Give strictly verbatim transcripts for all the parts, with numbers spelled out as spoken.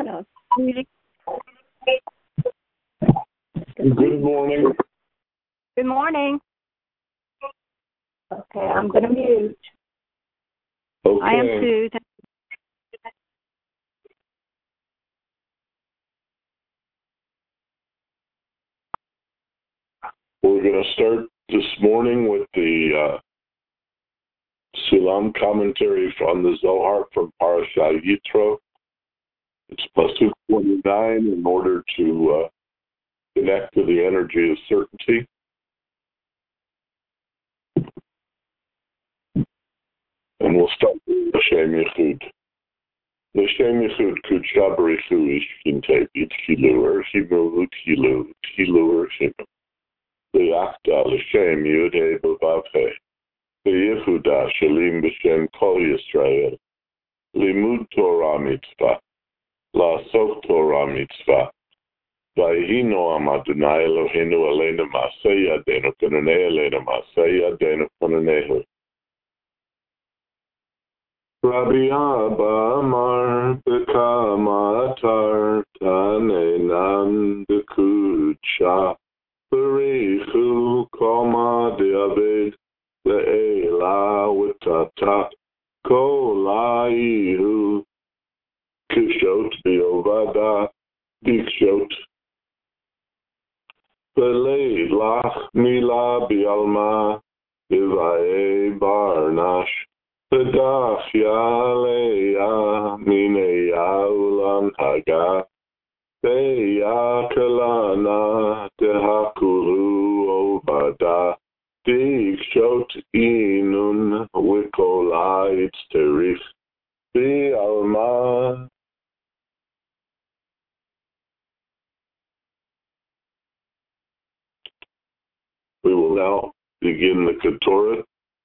on us. Good morning. Good morning. Okay, I'm going to mute. Okay. I am Sue. We're going to start this morning with the uh, Sulam commentary from the Zohar from Parashat Yitro. It's Pasuk twenty-nine in order to uh, connect to the energy of certainty. And we'll start with L'Shem Yichud. L'Shem Yichud Kudsha B'Richu Ishkinte B'Tchilu Erchimu Utchilu Tchilu Erchimu L'Yachda L'Shem Yudhe B'Vavhe L'Yehuda Shalim B'Shem Kol Yisrael Limud Torah Mitzvah La'asot Torah Mitzvah Vayhi Noam Adonai Eloheinu Aleinu Ma'aseh Yadeinu Kononei Aleinu Ma'aseh Yadeinu Kononehu Rabbi Abba Amar B'Kama Atar Tanenan B'Kudsha B'Richu Koma D'Avid Le'ela W'Tata Kolaihu Kishot B'Yovada Dikshot V'Leilach Mila B'Alma B'Vae Barnash V'Dach Yaleya Mineya Ulan Haga Veya Kalana Tehakulu Ovada Dikshot Inun Wikola Itzterich B'Alma. We will now begin the Ketoret.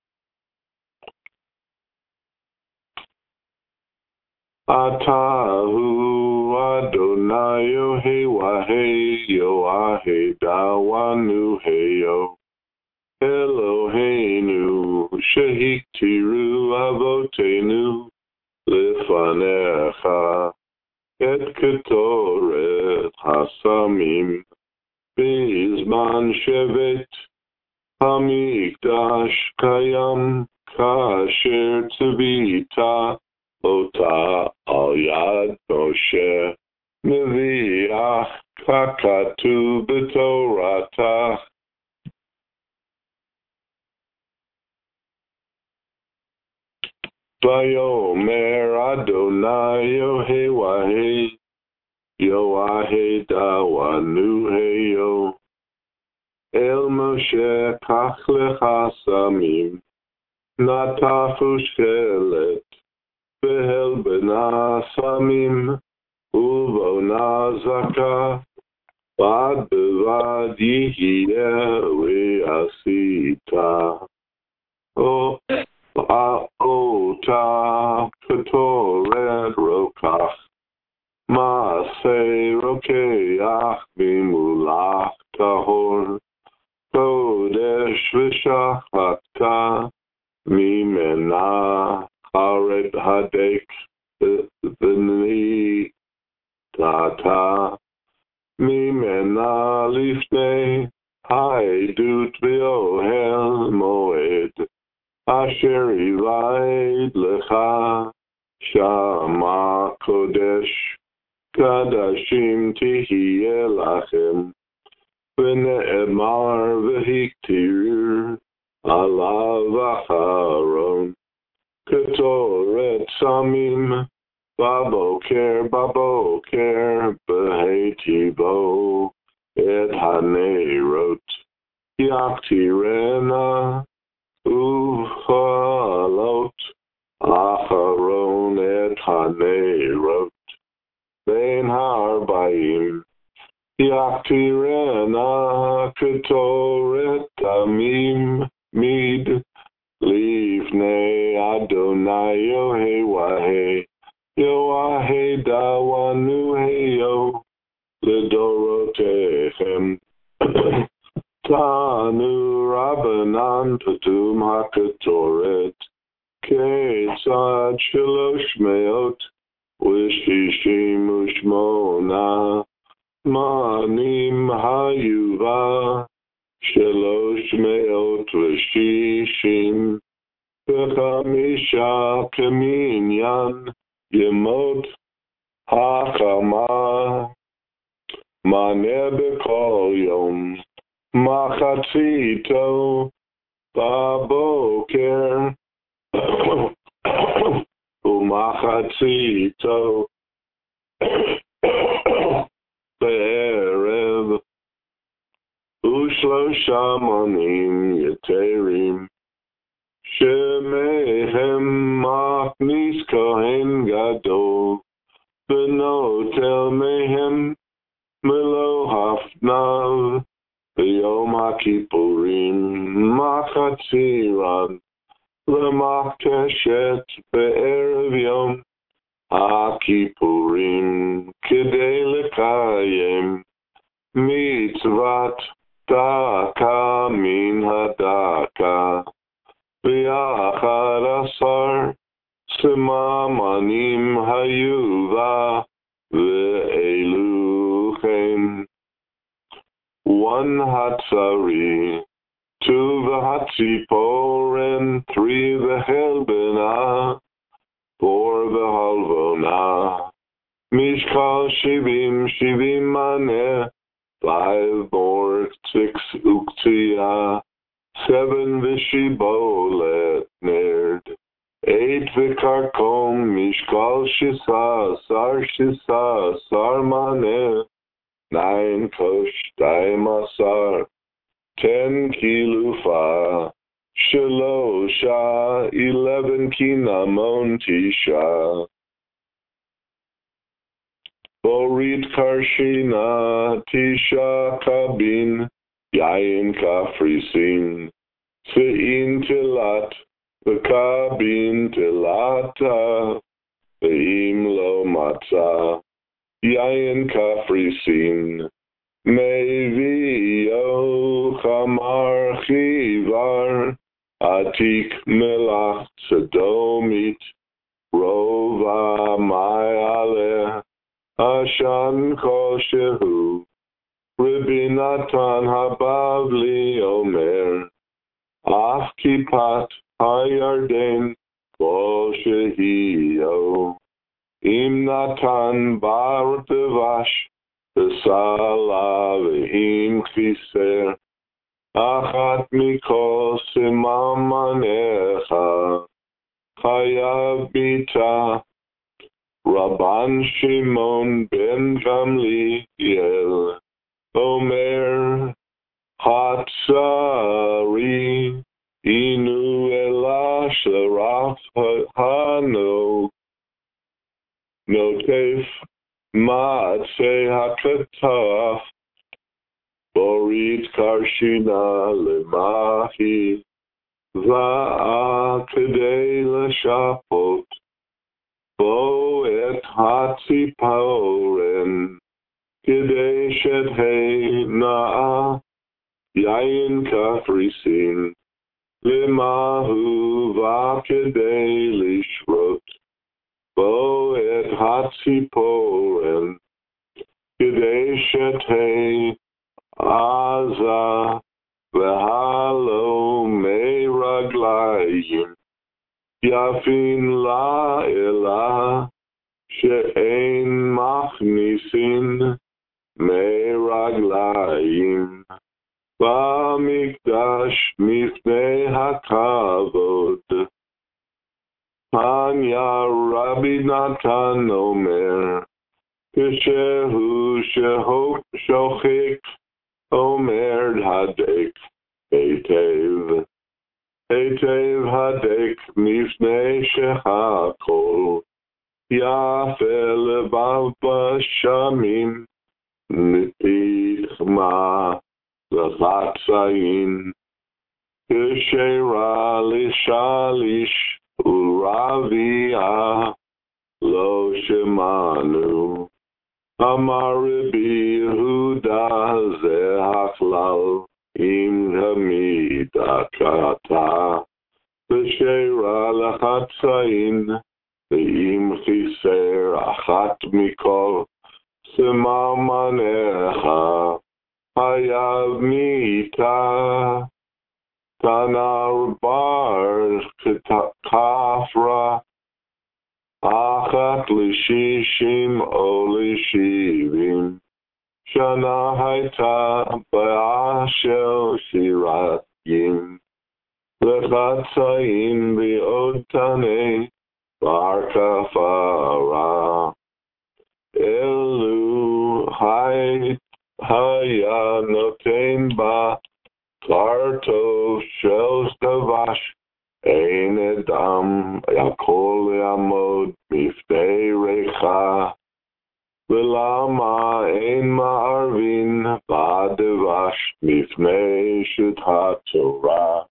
Atahu Adonai Yohei Yoahei Dawanu Heyo Eloheinu Shehiktiru Avotenu Lefanecha Et Ketoret Hasamim Bizman Shevet Hamikdash Kayam Kasher Tzvita Ota al Yad Moshe Neviach Kakatu B'Torata Vayomer Adonai Yohei Wahei Yoahei Dawanu Heyo El Moshe Kach Lecha Samim Natafu Shelet Behel Bena Samim Uvona Zaka Bad Bevad Yihye Ve'asita O Ota Ketoret Rokach Maaseh Rokeach Mimulach Tahor Kodesh V'Shachatka Mimena Haret Hadek V'Ni Tata Mimena Lifnei Haidut V'Ohel Moed Asher Yivayed Lecha Shama Kodesh Kadashim Tihiyeh Lachem V'Ne'emar V'Hiktir Alav Acharon Ketoret Samim Baboker Baboker Behetibo Et Haneirot Yaktirena Ufalot Acharon Et Haneirot Ben Harbaim Yaktirena Ketoret Amim Mid Livnei Adonai Yohei Wahei Yoahei Dawanu Heyo L'Dorotechem Tanu Rabbanan Patum HaKetoret Ketzad Shalosh Meot Wishish שלושים ושמונה מענים היו בה, שלוש מאות ושישים וחמישה כמניין ימות החמה. מנה בכל יום מחציתו בבוקר ומחציתו בערב, ושלושה מונים יתרים שמהם מכניס כהן גדול ונוטל מהם מלוא הפניו ביום הכיפורים מחצירן למקשת בערב יום הכיפורים, כדי לקיים מצוות דקה מן הדקה, ואחד עשר סממנים היו בה, ואלו כן: one hatzari, two the hatziporen, three the helbena, four the halvona, mishkal shivim shivim maneh, five more, six uktzia, seven the shibolet nerd, eight the karkom, mishkal shisa, sar shisa, sar maneh, nine kosh daimasar, ten kilufa, shalosha, eleven kinamon tisha, borit karshina, tisha kabin, yain kafrisin, sein tilat, v'kabin tilata, ve'im lo matzah, yain kafrisin, Mevio chamar chivar, atik melach sedomit, rova mayaleh, ashan kol shehu, Rabbi Natan habavli omer, af kipat hayarden kol shehio, im Natan bar devash, Sala ve'im chiser, achat mikol simamanecha, chayav bita, Rabban Shimon ben Gamliel, Omer, Hatzari, inu elash l'raf hano, notef, Ma'atzeh hakataf, borit karshina lemahi, va'a kedei l'shapot, bo et hatziporen, kedei shethei na'a, yain kafrisin, lemahu va kedei lishrot, Bo et hatziporen, kedei shetei aza, v'halo mei raglayim, yafin la elah, she'ein machnisin mei raglayim, ba'mikdash mifnei hakavod. Tanya Rabbi Natan Omer, Kishehu Sheho Shochik Omer Hadek, Etev, Etev Hadek Mifnei Shehakol, Yafel Bava Shamim, Nitichma, Zachatzayin, Kishera Lishalish, Uravia lo shemanu, Amar Rabbi Yehuda ze hachlal im hamida kata, v'sheira lachatzayin ואם חיסר אחת מכל סממניך, חייב מיתה. תנר בר כפרה, אחת לשישים או לשבעים, שנה הייתה באשר שירתים, לחצאים בעוד תנה בר כפרה. אלו היה נותן בה קר טוב של דבש, אין אדם יכול לעמוד בפני ריחה, ולמה אין מערבין בדבש מפני שוט התורה?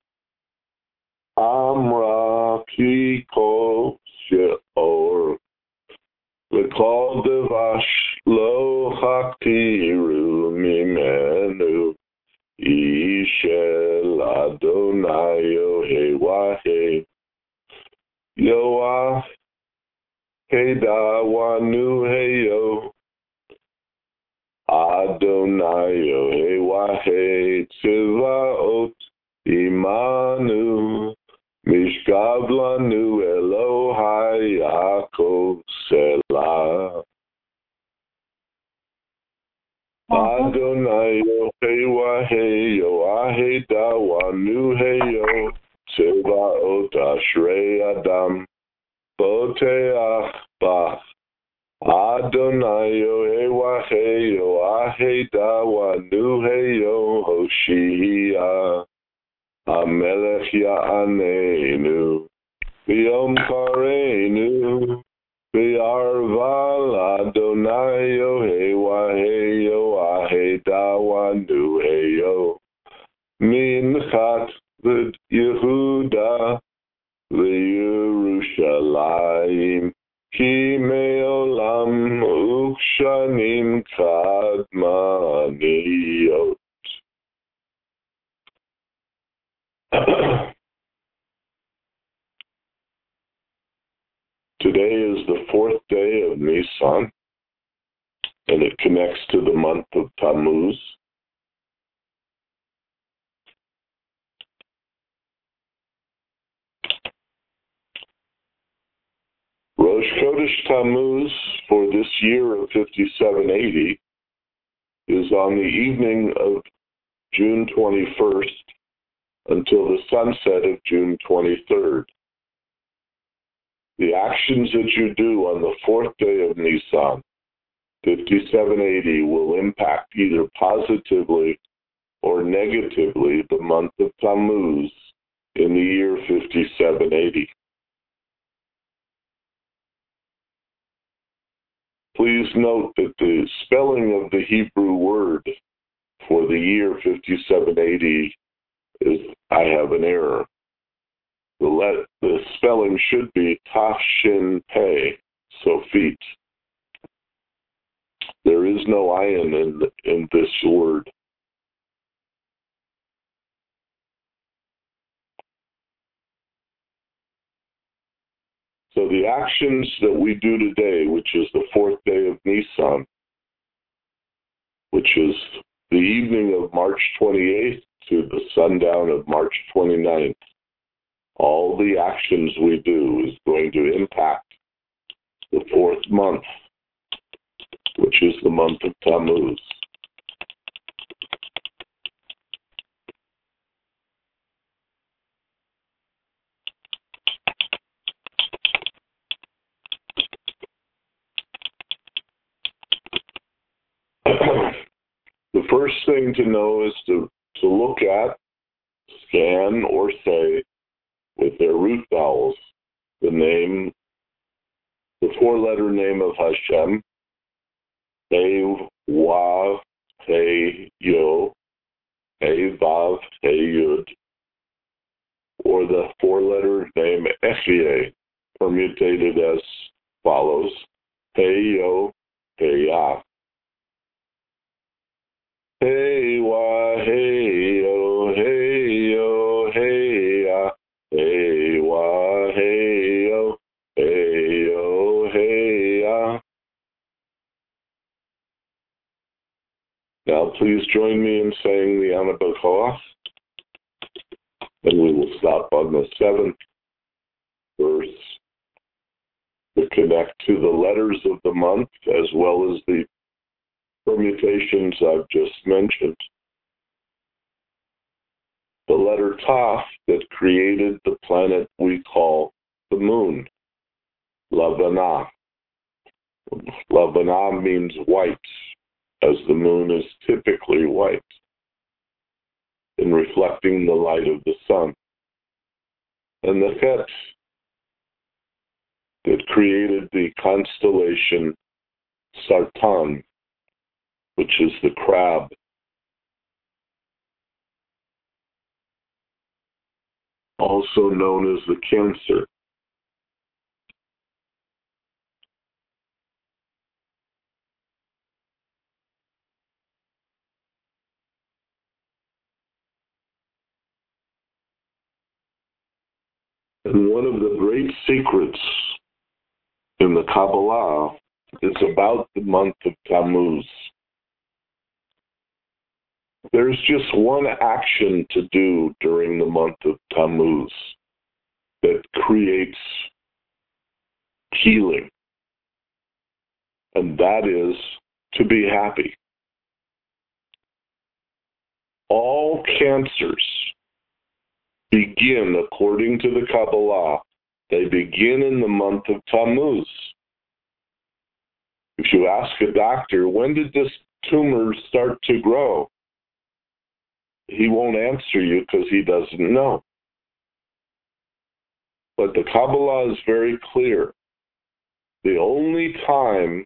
אמרה כי כל שאור וכל דבש לא חקתירו ממנו, איש של אדוני יהוה, יהוה דעונו היו, אדוני יהוה צבאות עמנו, משכב לנו אלוהי יעקב סלה. Adonai Yohewahe Yoahe Dawanu Heyo Tzevaot Ashrei Adam Boteach Bach. Adonai Yohewahe Yoahe Dawanu Heyo Hoshia Hamelech Ya'anenu B'yom Karenu B'yarval Adonai Yohewahe Yoahe Dawanu Heyo Minchat Yehuda V'Yerushalayim Ki me'olam ukshanim kadmaniyot. Today is the fourth day of Nisan, and it connects to the month of Tammuz. Rosh Chodesh Tammuz for this year of fifty-seven eighty is on the evening of June twenty-first until the sunset of June twenty-third. The actions that you do on the fourth day of Nisan, fifty-seven eighty, will impact either positively or negatively the month of Tammuz in the year fifty-seven eighty. Please note that the spelling of the Hebrew word for the year fifty-seven eighty is, I have an error. The, let, the spelling should be Taf Shin Pei, Sofit. There is no ayin in, in this word. So the actions that we do today, which is the fourth day of Nisan, which is the evening of March twenty-eighth to the sundown of March twenty-ninth, all the actions we do is going to impact the fourth month, which is the month of Tammuz. The first thing to know is to, to look at, scan, or say with their root vowels the name, the four-letter name of Hashem, He, Wav, He, Yo, He, Vav, He, Yud, or the four-letter name Echye, permutated as follows, He, Yo, He, Yah. Hey, wa, hey, yo, hey, yo, hey, ya. Hey, wa, hey, yo, hey, yo, Now please join me in saying the Ana B'Koach, and we will stop on the seventh verse to connect to the letters of the month as well as the permutations I've just mentioned. The letter Taf that created the planet we call the moon, Lavana. Lavana means white, as the moon is typically white, in reflecting the light of the sun. And the Chet that created the constellation Sartan, which is the crab. Also known as the Cancer. And one of the great secrets in the Kabbalah is about the month of Tammuz. There's just one action to do during the month of Tammuz that creates healing, and that is to be happy. All cancers begin, according to the Kabbalah, they begin in the month of Tammuz. If you ask a doctor, when did this tumor start to grow? He won't answer you because he doesn't know. But the Kabbalah is very clear. The only time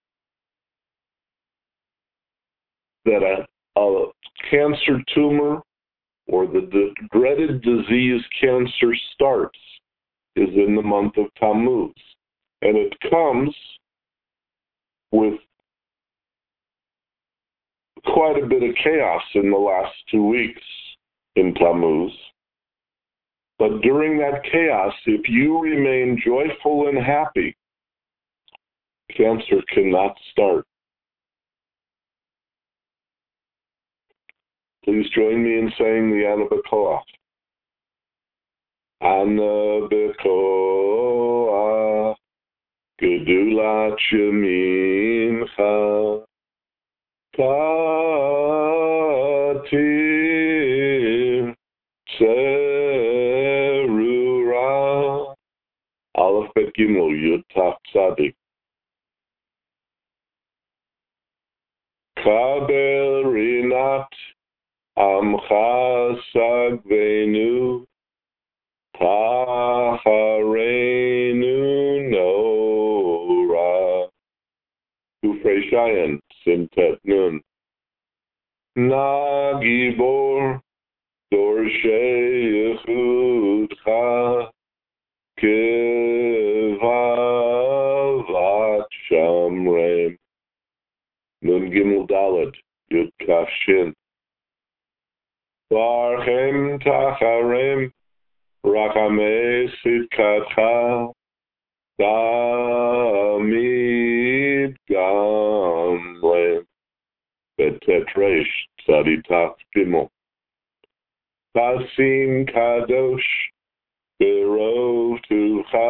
that a, a cancer tumor or the, the dreaded disease cancer starts is in the month of Tammuz. And it comes with quite a bit of chaos in the last two weeks in Tammuz. But during that chaos, if you remain joyful and happy, cancer cannot start. Please join me in saying the Ana B'Koach. Ana B'Koach, Gedulat Shemincha, Tatir Tzerura, Aleph Bet Gimel Yud Taf Tzadik. Kabel Rinat Amcha Sagvenu, Taharenu Nora, Kufrei Shayan, Simtet Nun, Nagibor, Dorshei Yechudcha, Kivavat Shamrem, Nun Gimel Daled, Yud Kaf Shin, Barchem Tacharem, Rachamei Sitkatcha, Tamid Gamlem, Betet Reish Tzaditaf Gimel, Tasim Kadosh, Berov Tucha,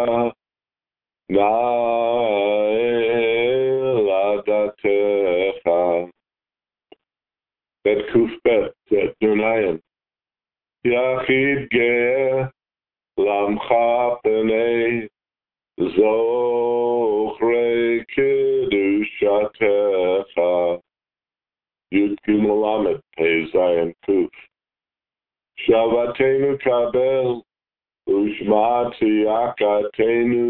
Nael Adatecha, Bet Kuf Bet, Bet Nunayan, Yachid Ge'eh, Lamcha Penei, Zochrei Kedushatecha, Yud Gimel Lamed, Pei Zayin Kuf, Shavatenu Kabel, Ushmati Akatenu,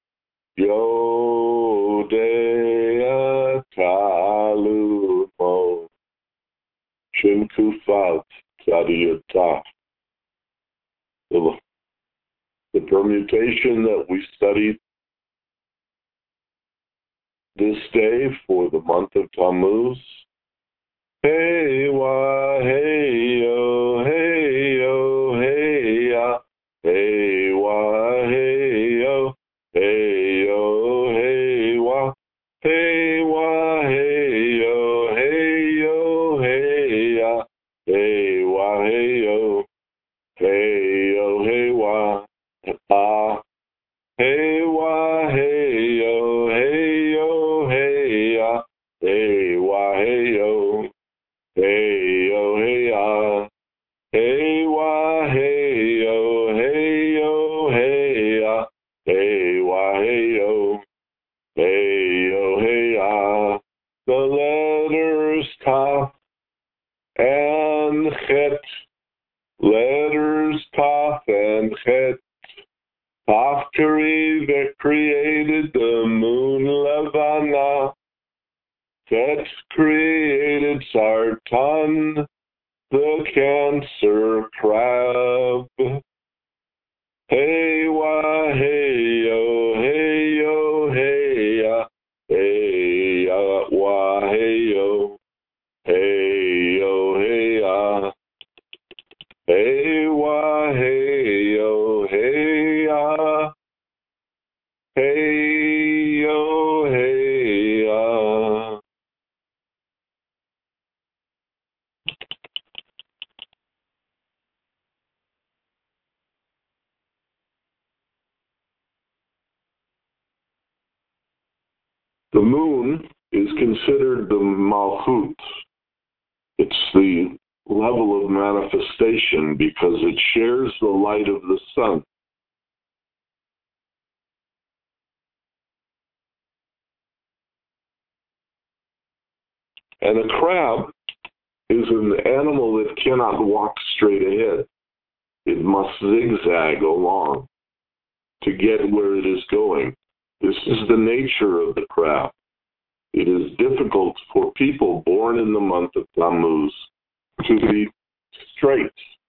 Yodea Talumo, Shin Kufat, Tzadiyatah. The, the permutation that we studied this day for the month of Tammuz. Hey wa hey yo, hey yo, hey ya, hey wa hey yo, hey yo, hey wa, hey wa hey yo, hey yo, hey Chet. Tafkari that created the moon Levana. Chet created Sartan, the cancer crab. Hey wa hey yo, hey yo, hey ya, hey ya wa hey yo, hey yo, hey ya, hey wa hey yo, hey ya, hey yo, hey ya. The moon is considered the Malchut. It's the level of manifestation because it shares the light of the sun. And a crab is an animal that cannot walk straight ahead. It must zigzag along to get where it is going. This is the nature of the crab. It is difficult for people born in the month of Tammuz to be straight.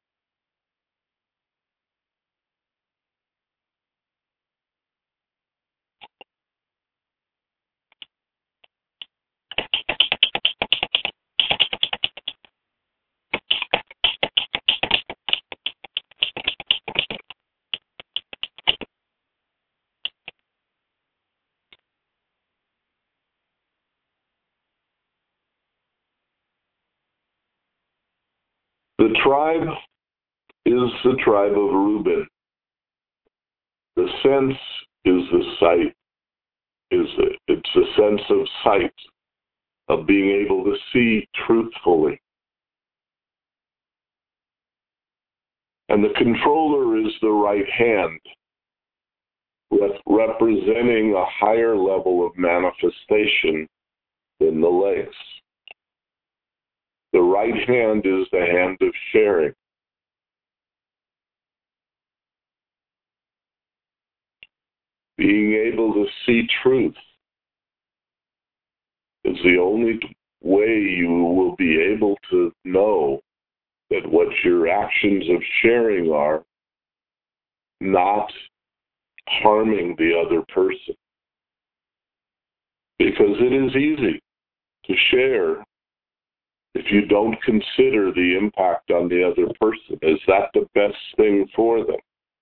The tribe is the tribe of Reuben. The sense is the sight. Is the, it's a sense of sight, of being able to see truthfully. And the controller is the right hand, rep- representing a higher level of manifestation than the legs. The right hand is the hand of sharing. Being able to see truth is the only way you will be able to know that what your actions of sharing are not harming the other person. Because it is easy to share if you don't consider the impact on the other person. Is that the best thing for them?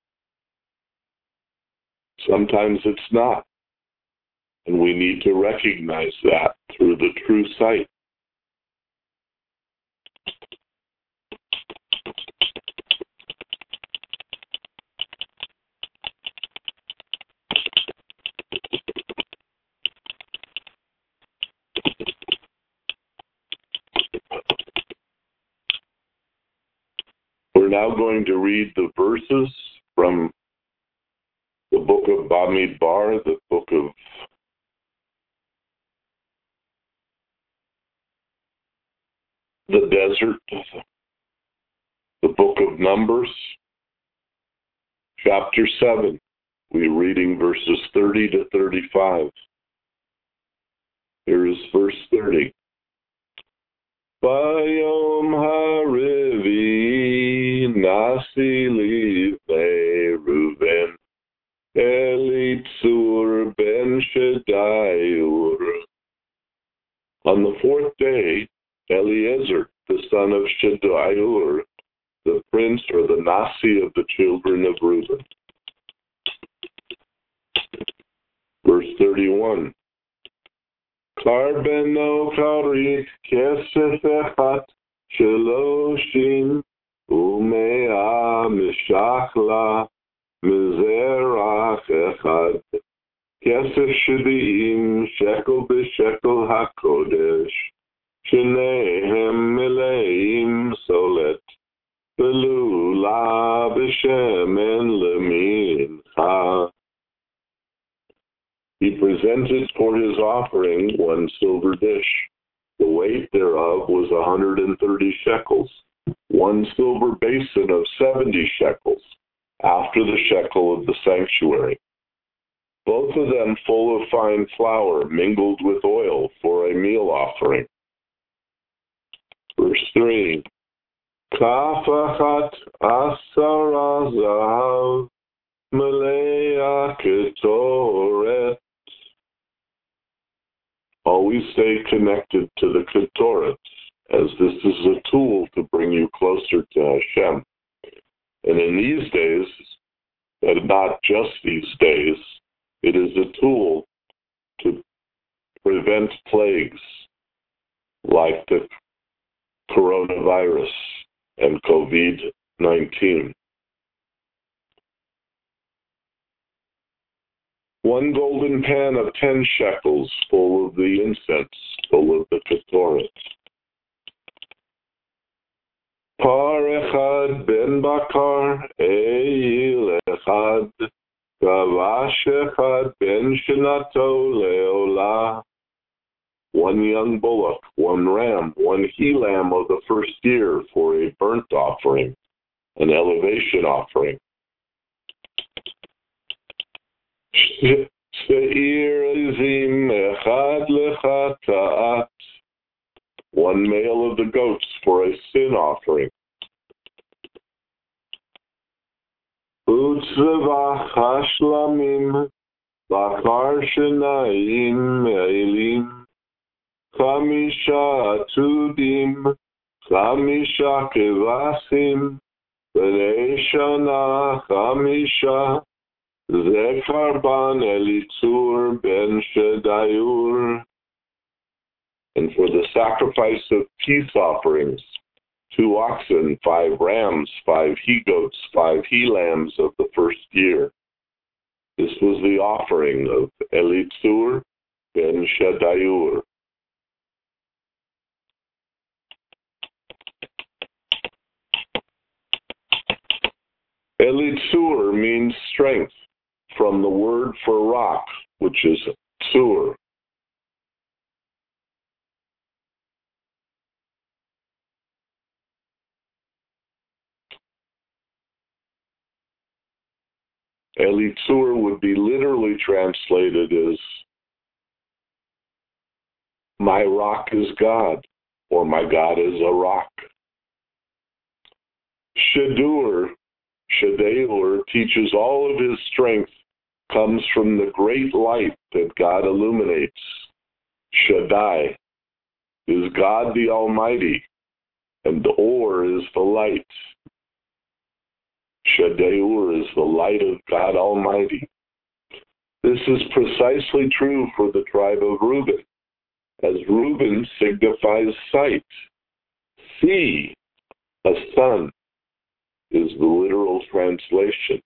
Sometimes it's not. And we need to recognize that through the true sight. We're now going to read the verses from the book of Bamidbar, the book of the desert, the book of Numbers, chapter seven. We're reading verses thirty to thirty-five. Here is verse thirty. Bayom harivi nasi livnei Reuven Elitzur ben Shedayur. On the fourth day, Eliezer, the son of Shedayur, the prince or the Nasi of the children of Reuben. Verse thirty-one. Karbeno karit kesef echat sheloshim umea mishachla mizerach echad kesef shviim shekel b'shekel hakodesh shenehem mileim solet belula b'shemen lemincha. He presented for his offering one silver dish. The weight thereof was a hundred and thirty shekels, one silver basin of seventy shekels, after the shekel of the sanctuary, both of them full of fine flour mingled with oil for a meal offering. Verse three, Kaf achat asara zahav malea ketoret. Always stay connected to the ketoret, as this is a tool to bring you closer to Hashem. And in these days, and not just these days, it is a tool to prevent plagues like the coronavirus and COVID nineteen. One golden pan of ten shekels full of the incense, full of the ketoret. Par echad ben bakar, eil echad, kavash echad ben shanato leolah. One young bullock, one ram, one he-lamb of the first year for a burnt offering, an elevation offering. Seir azim echad lechata'at. One male of the goats for a sin offering. Utzvah hashlamim bakar shenayim me'elim. Chamisha atudim, chamisha kevasim, b'nei shana chamisha, ze karban elitzur ben shedayur. And for the sacrifice of peace offerings, two oxen, five rams, five he-goats, five he-lambs of the first year. This was the offering of Elitzur ben Shedayur. Elitzur means strength, from the word for rock, which is tsur. Elitzur would be literally translated as, my rock is God, or my God is a rock. Shedur, Shedeur, teaches all of his strength comes from the great light that God illuminates. Shaddai is God the Almighty, and Or is the light. Shedeur is the light of God Almighty. This is precisely true for the tribe of Reuben, as Reuben signifies sight. See, a sun, is the literal translation.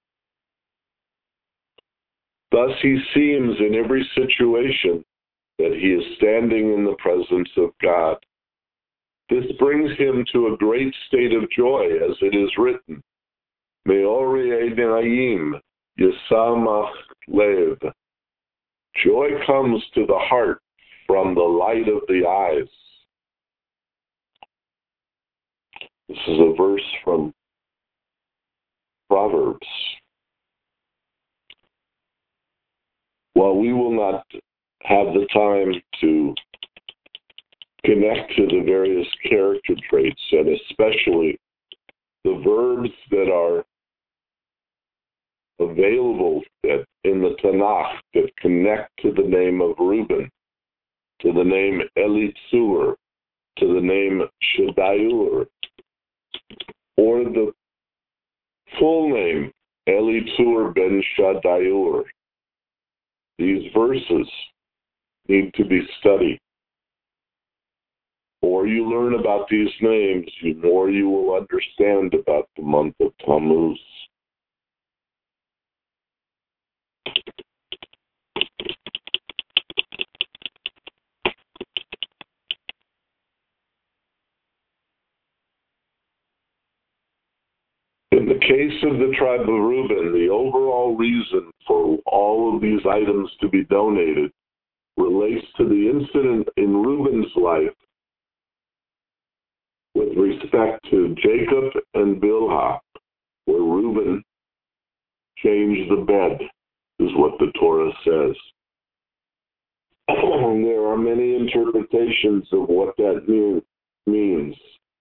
Thus he seems in every situation that he is standing in the presence of God. This brings him to a great state of joy, as it is written, Me'ori einayim yisamach lev. Joy comes to the heart from the light of the eyes. This is a verse from Proverbs. While we will not have the time to connect to the various character traits, and especially the verbs that are available that in the Tanakh that connect to the name of Reuben, to the name Elitzur, to the name Shedayur, or the full name Elitzur ben Shedayur. These verses need to be studied. The more you learn about these names, the more you will understand about the month of Tammuz. In the case of the tribe of Reuben, the overall reason for all of these items to be donated relates to the incident in Reuben's life with respect to Jacob and Bilhah, where Reuben change the bed, is what the Torah says. There are many interpretations of what that mean, means.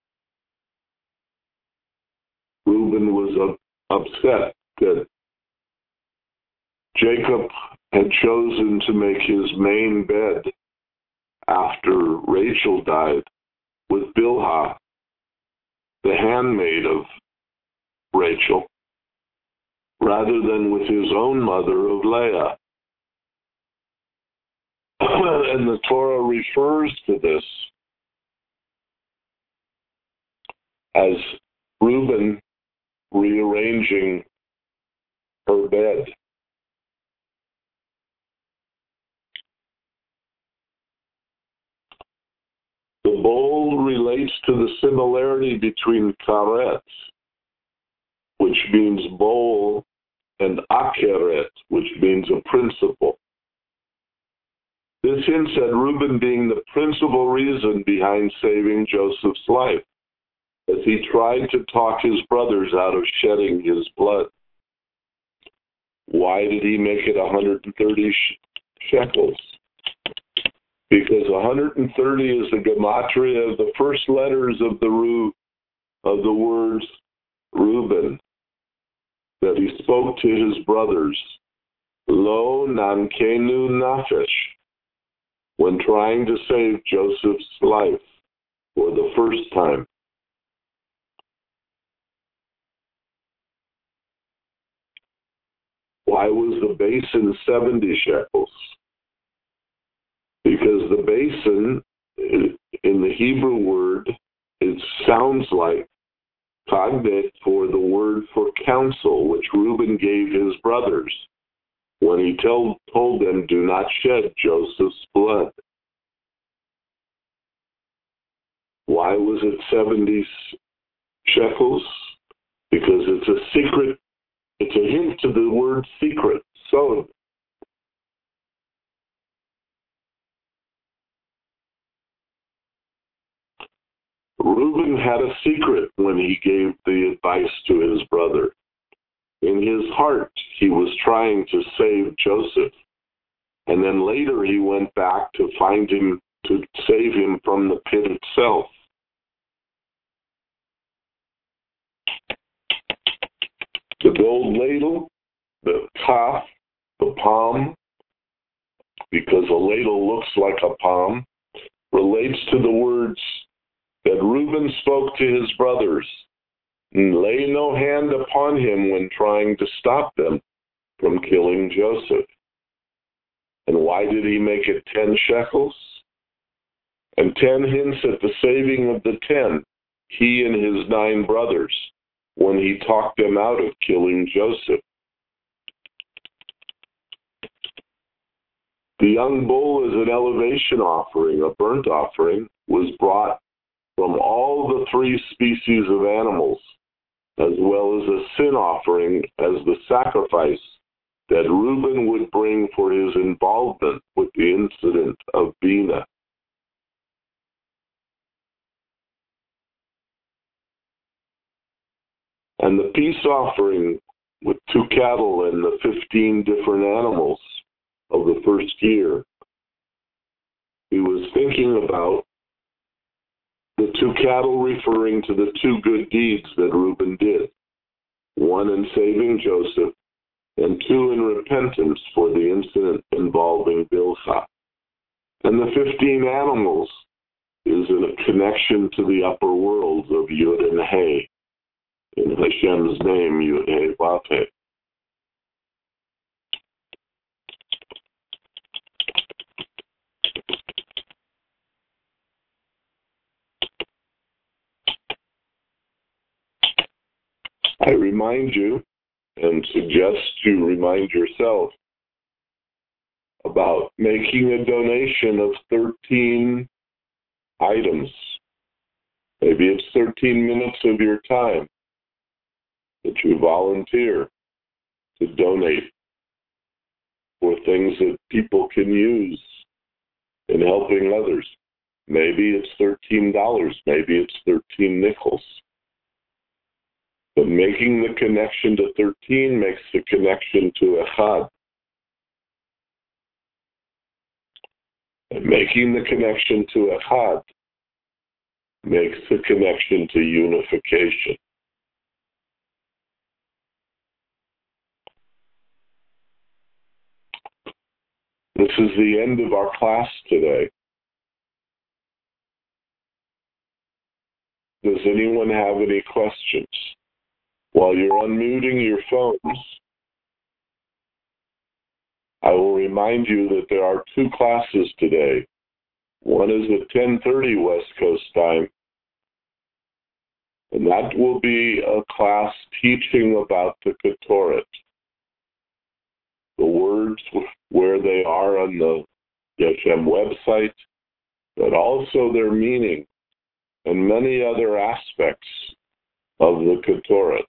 Reuben was uh, upset that Jacob had chosen to make his main bed after Rachel died with Bilhah, the handmaid of Rachel, rather than with his own mother of Leah. And the Torah refers to this as Reuben rearranging her bed. The bowl relates to the similarity between karet, which means bowl, and akeret, which means a principle. This hints at Reuben being the principal reason behind saving Joseph's life, as he tried to talk his brothers out of shedding his blood. Why did he make it one hundred thirty shekels? Because one hundred thirty is the gematria of the first letters of the Ru, of the words Reuben, that he spoke to his brothers, Lo nankenu nafesh, when trying to save Joseph's life for the first time. Why was the basin seventy shekels? Because the basin, in the Hebrew word, it sounds like cognate for the word for counsel, which Reuben gave his brothers when he told, told them, do not shed Joseph's blood. Why was it seventy shekels? Because it's a secret, it's a hint to the word secret, so Reuben had a secret when he gave the advice to his brother. In his heart, he was trying to save Joseph. And then later he went back to find him, to save him from the pit itself. The gold ladle, the kaf, the palm, because a ladle looks like a palm, relates to the words that Reuben spoke to his brothers, and lay no hand upon him when trying to stop them from killing Joseph. And why did he make it ten shekels? And ten hints at the saving of the ten, he and his nine brothers, when he talked them out of killing Joseph. The young bull is an elevation offering, a burnt offering, was brought from all the three species of animals, as well as a sin offering as the sacrifice that Reuben would bring for his involvement with the incident of Bina. And the peace offering with two cattle and the fifteen different animals of the first year, he was thinking about the two cattle referring to the two good deeds that Reuben did, one in saving Joseph and two in repentance for the incident involving Bilhah. And the fifteen animals is in a connection to the upper worlds of Yud and He, in Hashem's name, Yud He Vav He. I remind you and suggest you remind yourself about making a donation of thirteen items. Maybe it's thirteen minutes of your time that you volunteer to donate for things that people can use in helping others. Maybe it's thirteen dollars. Maybe it's thirteen nickels. But making the connection to thirteen makes the connection to Echad. And making the connection to Echad makes the connection to unification. This is the end of our class today. Does anyone have any questions? While you're unmuting your phones, I will remind you that there are two classes today. One is at ten thirty West Coast time, and that will be a class teaching about the Ketoret, the words where they are on the Yeshem website, but also their meaning and many other aspects of the Ketoret.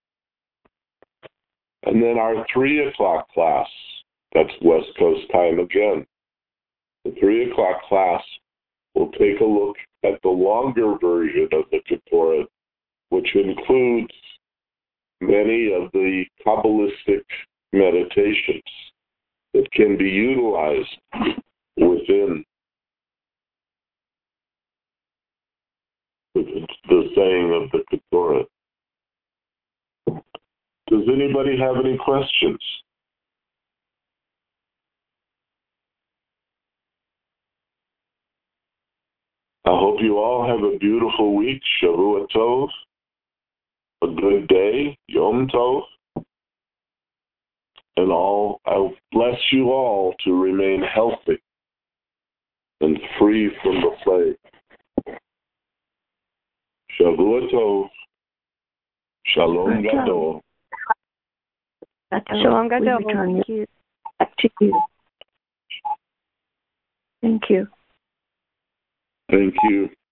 And then our three o'clock class, that's West Coast time again. The three o'clock class will take a look at the longer version of the Ketoret, which includes many of the Kabbalistic meditations that can be utilized within the saying of the Ketoret. Does anybody have any questions? I hope you all have a beautiful week. Shavua Tov. A good day. Yom Tov. And all, I bless you all to remain healthy and free from the plague. Shavua Tov. Shalom Gadol. Shalom Gadol. Thank you. Back to you. Thank you. Thank you.